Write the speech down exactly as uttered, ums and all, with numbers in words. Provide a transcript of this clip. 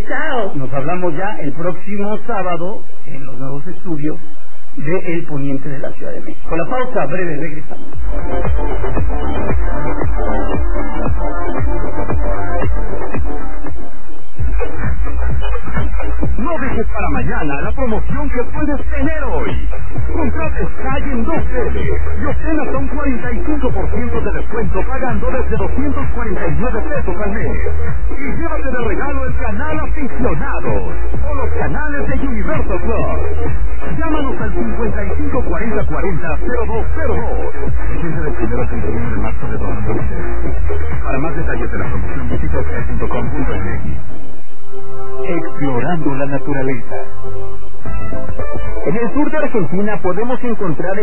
chao. Nos hablamos ya el próximo sábado en los nuevos estudios de El Poniente de la Ciudad de México. Con la pausa breve regresamos. No dejes para mañana la promoción que puedes tener hoy. Contrate Sky en dos L y obtén hasta un cuarenta y cinco por ciento de descuento pagando desde doscientos cuarenta y nueve pesos al mes. Y llévate de regalo el canal Aficionados o los canales de Universal Plus. Llámanos al cincuenta y cinco cuarenta cuarenta cero dos cero dos. Vigencia del primero al treinta y uno de marzo de dos mil veinte. Para más detalles de la promoción visita sky punto com punto m x. Explorando la naturaleza. En el sur de Argentina podemos encontrar